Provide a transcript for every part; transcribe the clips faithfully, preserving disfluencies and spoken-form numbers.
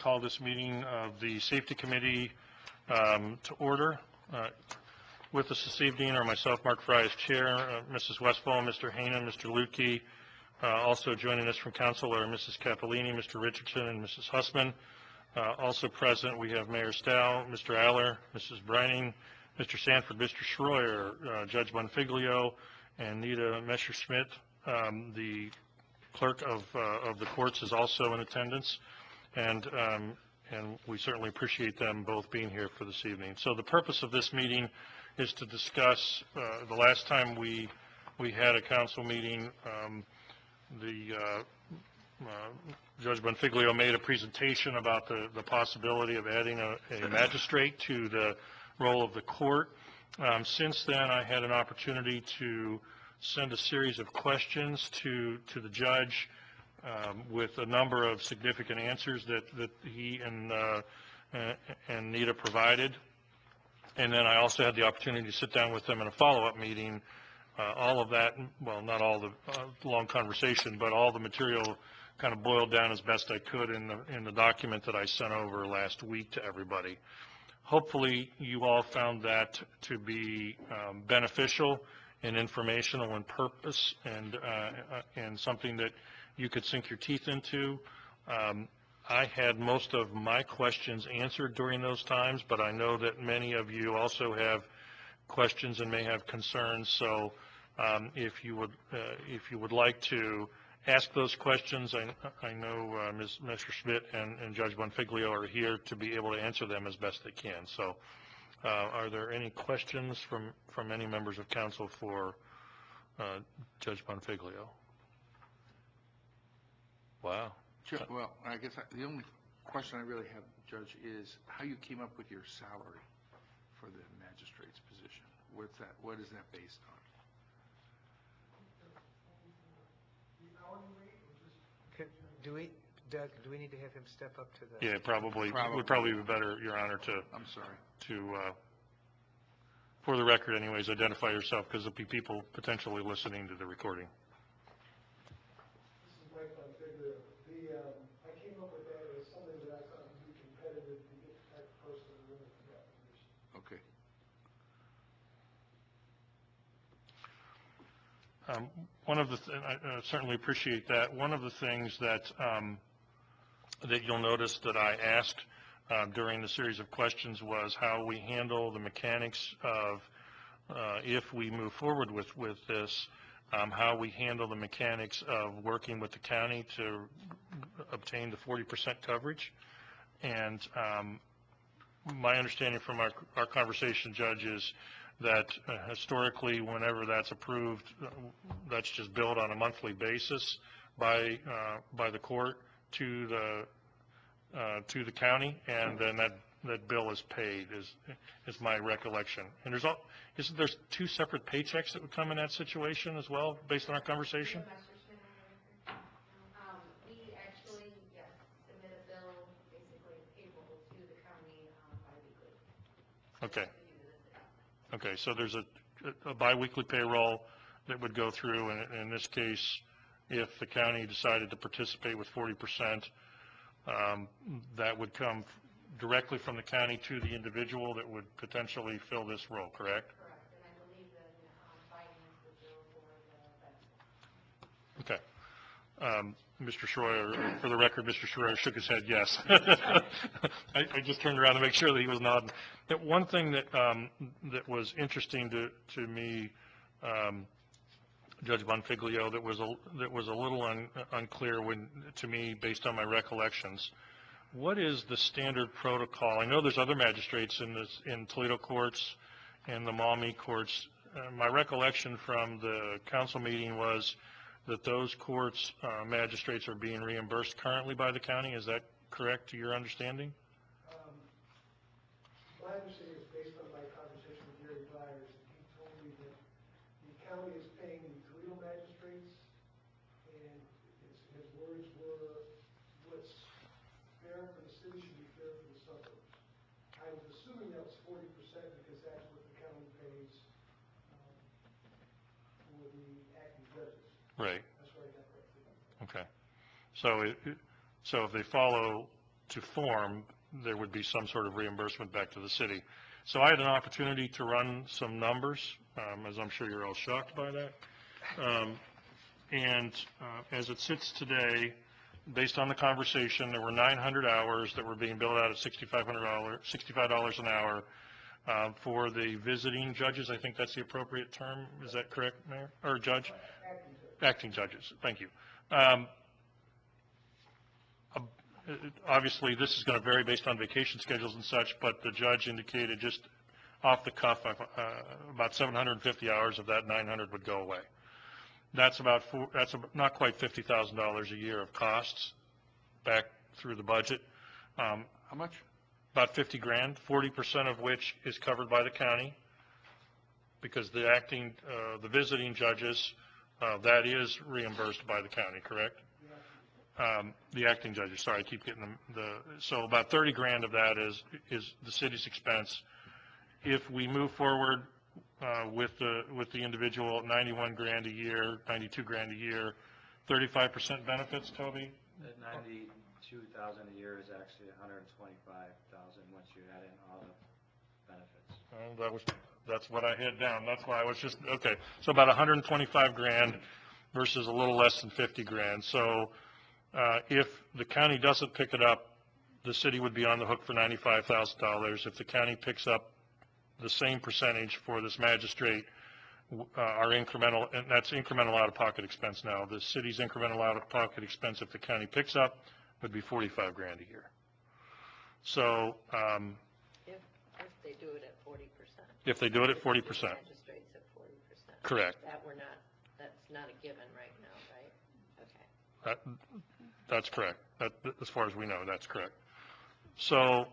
call this meeting of the Safety Committee um, to order. Uh, with us this evening are myself, Mark Fry, as chair, uh, Missus Westfall, Mister Hainan, Mister Lutke. Uh, also joining us from council are Missus Cappellini, Mister Richardson, and Missus Hussman. Uh, also present, we have Mayor Stow, Mister Aller, Missus Brining, Mister Sanford, Mister Schroyer, uh, Judge Bonfiglio, and Nita Messerschmidt. Um, the clerk of, uh, of the courts is also in attendance, and, um, and we certainly appreciate them both being here for this evening. So the purpose of this meeting is to discuss, uh, the last time we, we had a council meeting, um, the uh, uh, Judge Bonfiglio made a presentation about the, the possibility of adding a, a magistrate to the role of the court. Um, since then, I had an opportunity to send a series of questions to to the judge um, with a number of significant answers that that he and uh, and Nita provided, and then I also had the opportunity to sit down with them in a follow-up meeting. Uh, all of that, well, not all the uh, long conversation, but all the material kind of boiled down as best I could in the in the document that I sent over last week to everybody. Hopefully, you all found that to be um, beneficial and informational in purpose, and uh, and something that you could sink your teeth into. Um, I had most of my questions answered during those times, but I know that many of you also have questions and may have concerns. So, um, if you would uh, if you would like to ask those questions, I, I know uh, Miz Messerschmidt and, and Judge Bonfiglio are here to be able to answer them as best they can. So. Uh, are there any questions from, from any members of council for uh, Judge Bonfiglio? Wow. Sure. Well, I guess I, the only question I really have, Judge, is how you came up with your salary for the magistrate's position. What's that? What is that based on? Could, do we, Doug, do we need to have him step up to the? Yeah, probably. Probably. Would probably be better, Your Honor, to. I'm sorry. To, uh, for the record, anyways, identify yourself, because there'll be people potentially listening to the recording. This is Mike Bonfiglio. The um, I came up with that as something that I thought would be competitive to get the type of person we're looking for that position. Okay. Um, one of the, th I uh, certainly appreciate that. One of the things that um, that you'll notice that I asked uh, during the series of questions was how we handle the mechanics of, uh, if we move forward with with this, um, how we handle the mechanics of working with the county to obtain the forty percent coverage. And um, my understanding from our, our conversation, Judge, is that uh, historically, whenever that's approved, uh, that's just billed on a monthly basis by uh, by the court to the uh, to the county, and then that that bill is paid. Is is my recollection. And there's all isn't there two separate paychecks that would come in that situation as well, based on our conversation? Um, we actually, yes, submit a bill, basically payroll to the county um, bi-weekly. Okay. Okay, so there's a, a biweekly payroll that would go through, and in this case, if the county decided to participate with forty percent, um, that would come directly from the county to the individual that would potentially fill this role, correct? Correct, and I believe that um, finance would bill for the benefits. Okay. Um, Mister Schroyer, for the record, Mister Schroyer shook his head yes. I, I just turned around to make sure that he was nodding. That one thing that um, that was interesting to to me, um, Judge Bonfiglio, that was a that was a little un, unclear when to me, based on my recollections. What is the standard protocol? I know there's other magistrates in this in Toledo courts and the Maumee courts. Uh, my recollection from the council meeting was that those courts uh, magistrates are being reimbursed currently by the county. Is that correct to your understanding? Um, my understanding is based on my conversation with Gary Byers, and he told me that the county is paying the Toledo magistrates, and his, his words were, what's fair for the city should be fair for the suburbs. I was assuming that was forty percent because that's what the county pays um, for the acting judges. Right. That's where I got that figure. Okay. So, it, so if they follow to form, there would be some sort of reimbursement back to the city. So I had an opportunity to run some numbers, um, as I'm sure you're all shocked by that. Um, and uh, as it sits today, based on the conversation, there were nine hundred hours that were being billed out at sixty-five hundred dollars, sixty-five dollars an hour uh, for the visiting judges. I think that's the appropriate term. Is that correct, Mayor, or Judge? Acting judges. Thank you. Um, uh, obviously, this is going to vary based on vacation schedules and such, but the judge indicated just off the cuff, uh, about seven hundred fifty hours of that nine hundred would go away. That's about four, that's about, not quite fifty thousand dollars a year of costs back through the budget. Um, How much? about fifty grand, forty percent of which is covered by the county, because the acting, uh, the visiting judges, uh, that is reimbursed by the county, correct? Um, the acting judges, sorry, I keep getting them, the, so about thirty grand of that is, is the city's expense. If we move forward, uh, with the, with the individual at ninety-one grand a year, ninety-two grand a year, thirty-five percent benefits, Toby? That ninety-two thousand a year is actually one hundred and twenty-five thousand once you add in all the benefits. Oh, that was, that's what I had down. That's why I was just, okay. So about one hundred twenty-five grand versus a little less than fifty grand. So uh, if the county doesn't pick it up, the city would be on the hook for ninety-five thousand dollars. If the county picks up the same percentage for this magistrate, uh, our incremental, and that's incremental out-of-pocket expense now. The city's incremental out-of-pocket expense, if the county picks up, would be forty-five grand a year. So um, If, if they do it at forty percent. if they do it at forty percent. Magistrates at forty percent. Correct. That we're not, that's not a given right now, right? Okay. That, that's correct. That, as far as we know, that's correct. So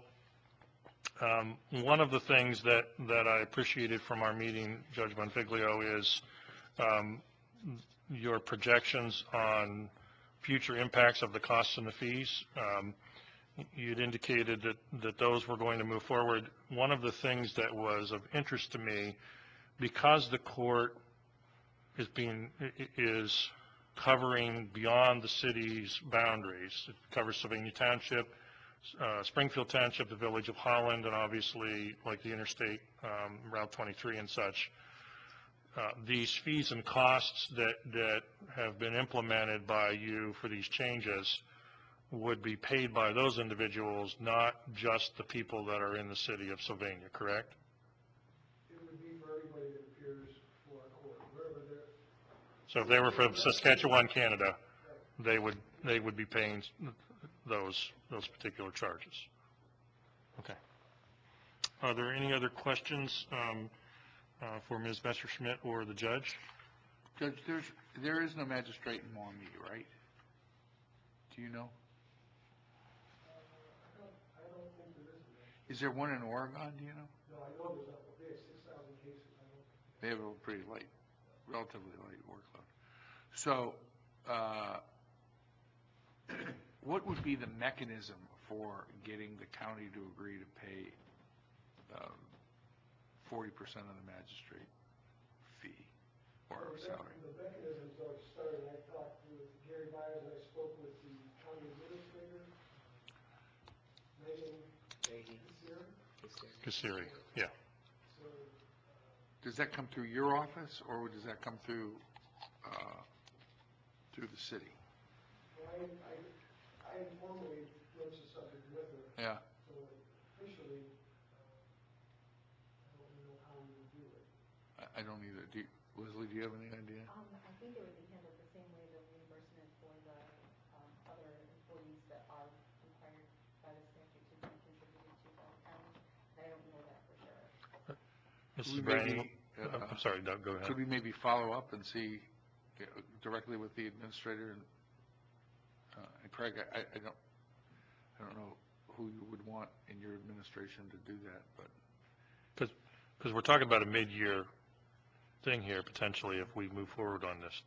um, one of the things that, that I appreciated from our meeting, Judge Bonfiglio, is um, your projections on future impacts of the costs and the fees. Um, you'd indicated that, that those were going to move forward. One of the things that was of interest to me, because the court is being, is covering beyond the city's boundaries. It covers Sylvania Township, uh, Springfield Township, the village of Holland, and obviously like the interstate, um, Route twenty-three and such. Uh, these fees and costs that, that have been implemented by you for these changes would be paid by those individuals, not just the people that are in the city of Sylvania, correct? It would be for everybody that appears before a court, wherever they're, So if they were from Saskatchewan, Canada, they would, they would be paying those, those particular charges. Okay. Are there any other questions um, uh, for Miz Messerschmidt or the judge? Judge, there's, there is no magistrate in Maumee, right? Do you know? I don't, I don't think there is a, Is there one in Oregon, do you know? no, I know there's not, they have six thousand cases, I don't. They have a pretty light, relatively light workload. So, uh, what would be the mechanism for getting the county to agree to pay um, forty percent of the magistrate fee or The salary? The mechanisms are started, I talked with Gary Byers, and I spoke with the county administrator, Megan Leahy. Sear. Kasiri, yeah. So, uh, Does that come through your office, or does that come through, uh, through the city? well, I, I, I informally broached the subject with her, Yeah. so officially, uh, I don't know how we would do it. I, I don't either. Do you, Leslie, do you have any idea? Um, I think it would be handled the same way the reimbursement for the, um, other employees that are required by the statute to be contributed to the county. I don't know that for sure. Missus We Brandon, maybe, uh, I'm sorry, Doug, go ahead. Could we maybe follow up and see uh, directly with the administrator and, uh, and Craig, I, I- I don't, I don't know who you would want in your administration to do that, but Because, because we're talking about a mid-year thing here, potentially, if we move forward on this.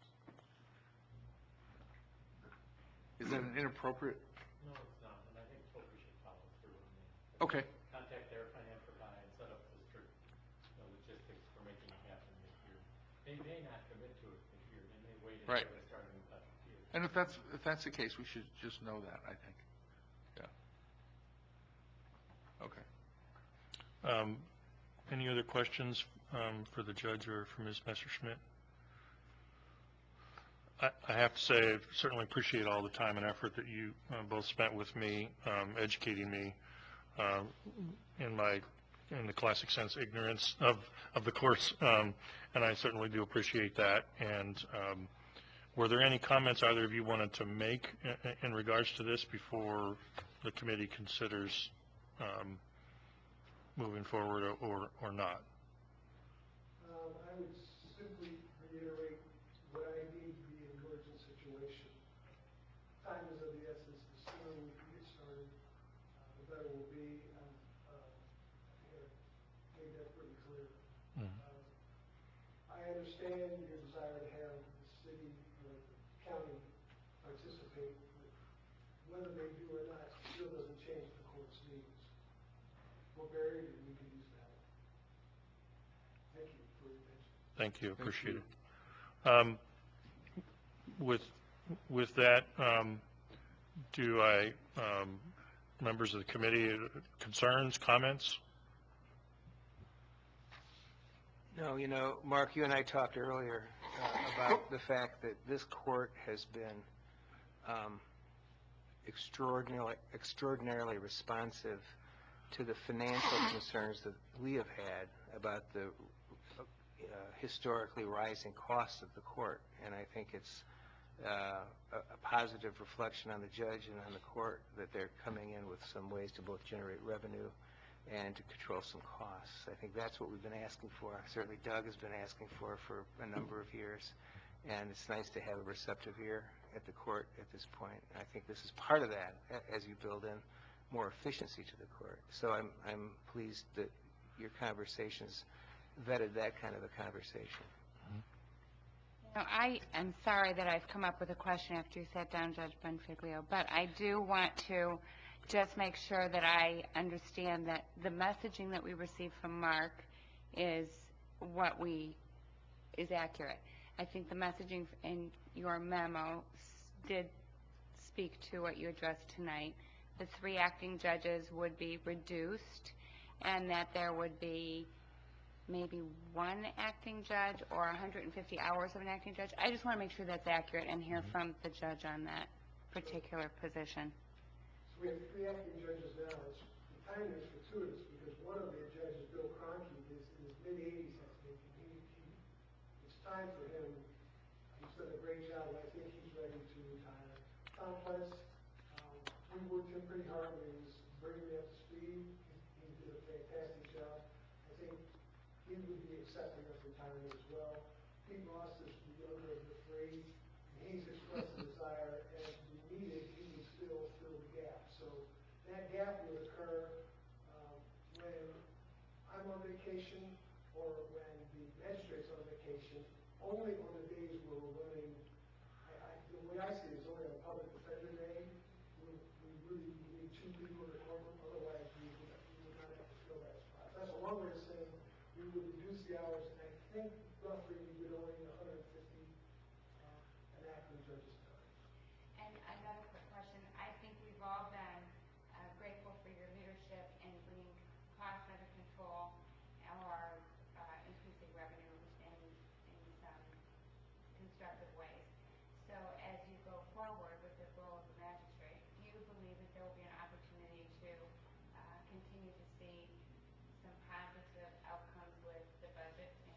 is that an inappropriate? No, it's not, and I think Toby should follow through on that. Okay, Contact their financial guy and set up the strict, you know, logistics for making it happen this year. They may not commit to it this year, they may wait Right. until they start in the budget year. and if that's, if that's the case, we should just know that, I think. Yeah. Okay. Um, Any other questions um, for the judge or for Miz Messerschmidt? I I have to say, I certainly appreciate all the time and effort that you uh, both spent with me, um, educating me um, in my, in the classic sense, ignorance of, of the course, um, and I certainly do appreciate that. And um, were there any comments either of you wanted to make in, in regards to this before the committee considers um, moving forward or, or, or not? Um, I would simply reiterate what I deem to be an emergent situation. Time is of the essence. The sooner we can get started, uh, the better we'll be. Um, uh, I think I made that pretty clear. Mhm. Uh, I understand your desire to have the city or the county participate, but whether they do or not still doesn't change the court's needs. We're buried and we can use the help. Thank you for your attention. Thank you, Thank appreciate you. it. Um, With, with that, um, do I, um, members of the committee, uh, concerns, comments? No, you know, Mark, you and I talked earlier uh, about the fact that this court has been um, extraordinarily, extraordinarily responsive to the financial concerns that we have had about the uh, historically rising costs of the court. And I think it's uh, a, a positive reflection on the judge and on the court that they're coming in with some ways to both generate revenue and to control some costs. I think that's what we've been asking for. Certainly Doug has been asking for for a number of years, and it's nice to have a receptive ear at the court at this point. And I think this is part of that a- as you build in more efficiency to the court. So I'm, I'm pleased that your conversations vetted that kind of a conversation. No, I am sorry that I've come up with a question after you sat down, Judge Bonfiglio, but I do want to just make sure that I understand that the messaging that we received from Mark is what we, is accurate. I think the messaging in your memo s- did speak to what you addressed tonight. The three acting judges would be reduced, and that there would be maybe one acting judge or one hundred fifty hours of an acting judge. I just want to make sure that's accurate and hear from the judge on that particular position. So we have three acting judges now. It's, the timing is fortuitous because one of the judges, Bill Cronky, is in his mid eighties, I think, and he, he, it's time for him. He's done a great job, and I think he's ready to retire. Tom Pless, um, we worked him pretty hard when he was bringing me up to speed. He, he did a fantastic job. I think he would be accepting of retirement as well. Pete Ross is the younger of the three, and he's expressed a desire, as we needed, he would still fill the gap. So that gap would occur um, when I'm on vacation or when the magistrate's on vacation, only on the days where we're running. I, I, the way I see it is only on public defender day. We, we really need two people in the courtroom, otherwise we would, we would not have to fill that spot. That's a long way of saying we would reduce the hours, and I think roughly we would only need one hundred fifty uh, an acting judge's time. And another quick question. I think we've all been uh, grateful for your leadership in bringing costs under control or uh, increasing revenue in, in some constructive ways. So as you go forward with the role of the magistrate, do you believe that there will be an opportunity to uh, continue to see some positive outcomes with the budget in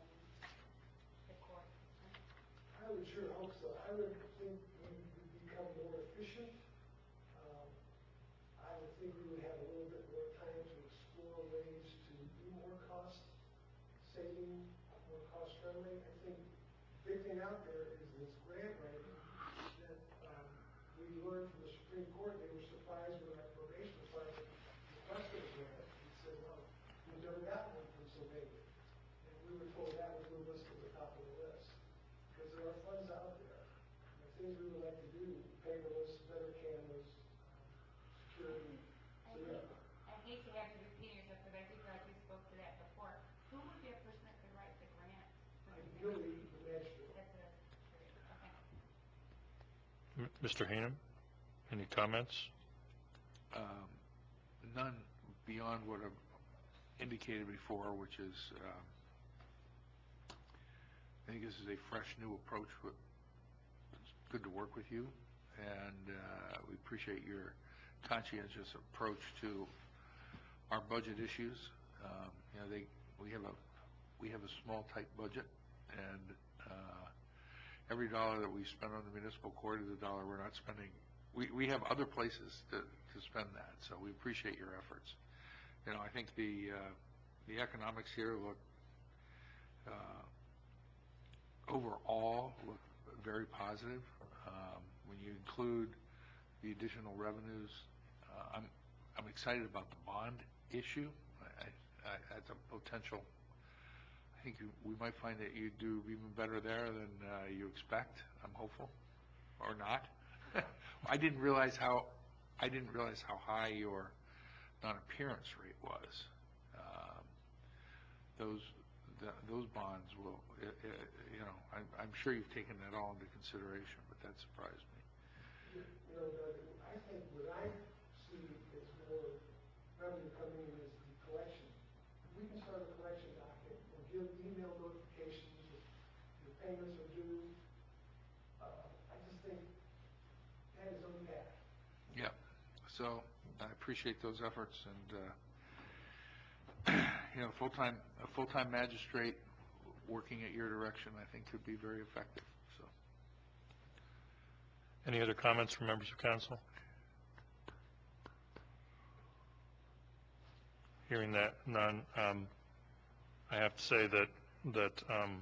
the court system? I would sure hope so. I would think we would become more efficient. Um, I would think we would have a little bit more time to explore ways to do more cost saving, more cost friendly. I think the big thing out there is this grant writing that um, we learned from the Supreme Court. They were surprised when our probation department requested a grant. We said, well, we've never gotten one from Sylvania. And we were told that was the list at the top of the list. Because there are funds out there. And the things we would like to do, paperless, better cameras, um, security. So yeah, I hate to have you repeat yourself, but I do feel like we spoke to that before. Who would be a person that could write the grant? ideally the magistrate. That's what I was curious. Okay. M- Mister Haynem, any comments? Um, None beyond what I've indicated before, which is, um, I think this is a fresh, new approach. With, it's good to work with you, and uh, we appreciate your conscientious approach to our budget issues. Um, you know, they we have a we have a small, tight budget, and uh, every dollar that we spend on the municipal court is a dollar we're not spending. We we have other places to, to spend that, so we appreciate your efforts. You know, I think the uh, the economics here look uh, overall look very positive. Um, when you include the additional revenues, uh, I'm I'm excited about the bond issue. I, I, that's a potential. I think you, we might find that you do even better there than uh, you expect. I'm hopeful, or not. I didn't realize how I didn't realize how high your non-appearance rate was. Um, those the, those bonds will, uh, uh, you know, I'm, I'm sure you've taken that all into consideration, but that surprised me. You know, Doug, I think what I see is more revenue coming in is the collection. If we can start a collection docket or give email notifications if your payments are due, uh, I just think that is untapped. Yeah. So I appreciate those efforts, and uh, you know, full-time a full-time magistrate working at your direction, I think, could be very effective. So. Any other comments from members of council? Hearing that none, um, I have to say that that um,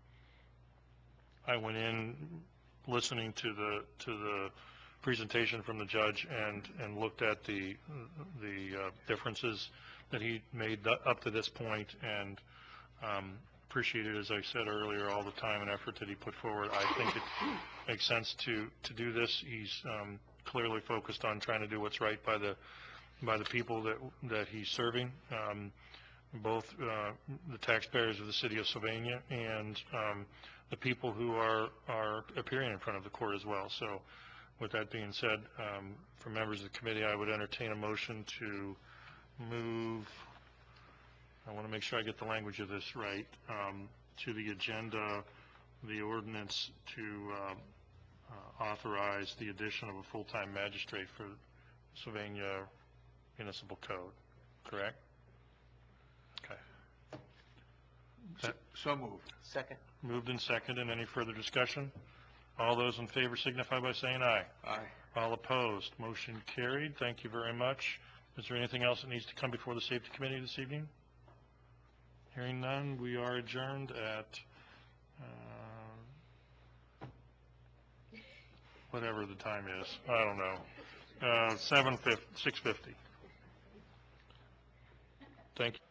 I went in listening to the to the presentation from the judge and and looked at the the uh, differences that he made up to this point, and um, appreciated, as I said earlier, all the time and effort that he put forward. I think it makes sense to to do this. He's um, clearly focused on trying to do what's right by the by the people that that he's serving, um, both uh, the taxpayers of the city of Sylvania and um, the people who are are appearing in front of the court as well. So, with that being said, um, for members of the committee, I would entertain a motion to move. I want to make sure I get the language of this right. Um, to the agenda, the ordinance to uh, uh, authorize the addition of a full-time magistrate for Sylvania Municipal Code, correct? Okay. So, so moved. Second. Moved and seconded. Any further discussion? All those in favor signify by saying aye. Aye. All opposed. Motion carried. Thank you very much. Is there anything else that needs to come before the Safety Committee this evening? Hearing none, we are adjourned at uh, whatever the time is. I don't know. Uh, seven fifty, six fifty. Thank you.